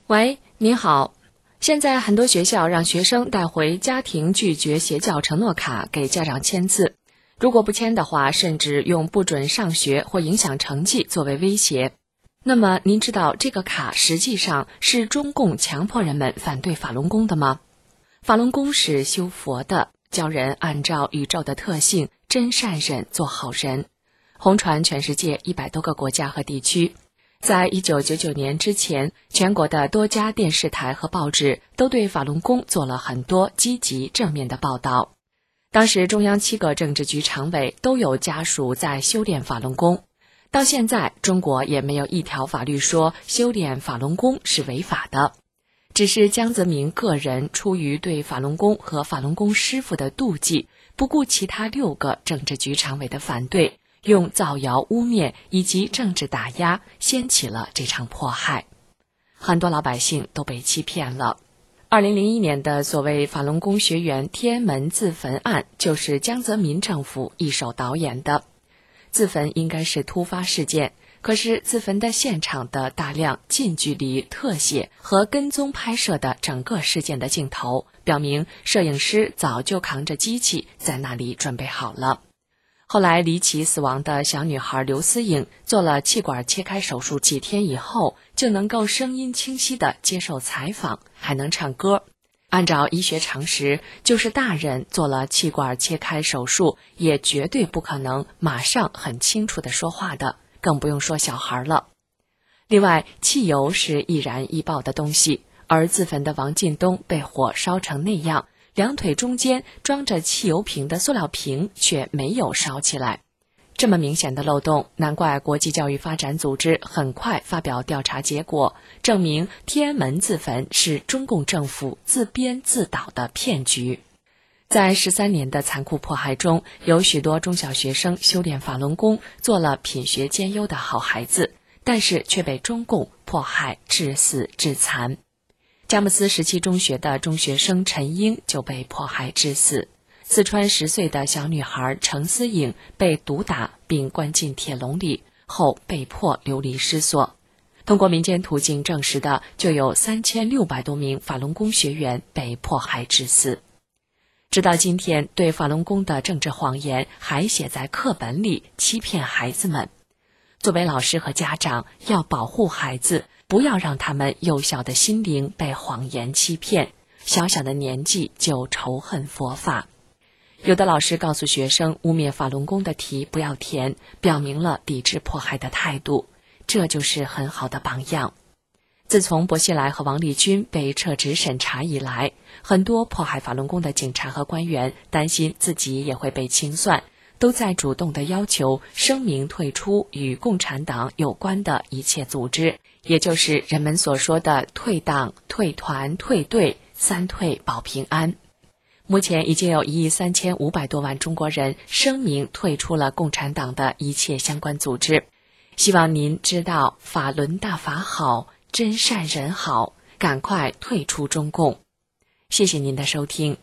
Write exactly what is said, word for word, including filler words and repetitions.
喂，您好。现在很多学校让学生带回家庭拒绝邪教承诺卡给家长签字，如果不签的话，甚至用不准上学或影响成绩作为威胁。那么您知道这个卡实际上是中共强迫人们反对法轮功的吗？法轮功是修佛的，教人按照宇宙的特性真善忍做好人，红传全世界一百多个国家和地区。在一九九九年之前，全国的多家电视台和报纸都对法轮功做了很多积极正面的报道。当时中央七个政治局常委都有家属在修炼法轮功，到现在中国也没有一条法律说修炼法轮功是违法的，只是江泽民个人出于对法轮功和法轮功师傅的妒忌，不顾其他六个政治局常委的反对，用造谣污蔑以及政治打压掀起了这场迫害，很多老百姓都被欺骗了。二零零一年的所谓法轮功学员天安门自焚案，就是江泽民政府一手导演的。自焚应该是突发事件，可是自焚的现场的大量近距离特写和跟踪拍摄的整个事件的镜头，表明摄影师早就扛着机器在那里准备好了。后来离奇死亡的小女孩刘思颖做了气管切开手术，几天以后就能够声音清晰地接受采访，还能唱歌。按照医学常识，就是大人做了气管切开手术，也绝对不可能马上很清楚地说话的，更不用说小孩了。另外，汽油是易燃易爆的东西，而自焚的王进东被火烧成那样，两腿中间装着汽油瓶的塑料瓶却没有烧起来。这么明显的漏洞，难怪国际教育发展组织很快发表调查结果，证明天安门自焚是中共政府自编自导的骗局。在十三年的残酷迫害中，有许多中小学生修炼法轮功，做了品学兼优的好孩子，但是却被中共迫害致死致残。佳木斯十七中学的中学生陈英就被迫害致死。四川十岁的小女孩程思颖被毒打并关进铁笼里后被迫流离失所。通过民间途径证实的，就有三千六百多名法轮功学员被迫害致死。直到今天，对法轮功的政治谎言还写在课本里，欺骗孩子们。作为老师和家长，要保护孩子，不要让他们幼小的心灵被谎言欺骗，小小的年纪就仇恨佛法。有的老师告诉学生，污蔑法轮功的题不要填，表明了抵制迫害的态度，这就是很好的榜样。自从薄熙来和王立军被撤职审查以来，很多迫害法轮功的警察和官员担心自己也会被清算，都在主动地要求声明退出与共产党有关的一切组织，也就是人们所说的退党、退团、退队，三退保平安。目前已经有一亿三千五百多万中国人声明退出了共产党的一切相关组织。希望您知道法轮大法好，真善人好，赶快退出中共。谢谢您的收听。